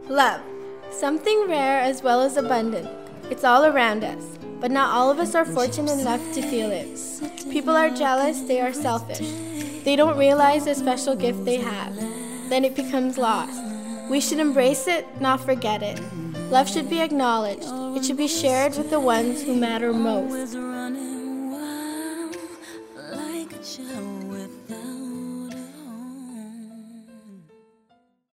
Love. Something rare as well as abundant. It's all around us, but not all of us are fortunate enough to feel it. People are jealous, they are selfish. They don't realize the special gift they have. Then it becomes lost. We should embrace it, not forget it. Love should be acknowledged. It should be shared with the ones who matter most.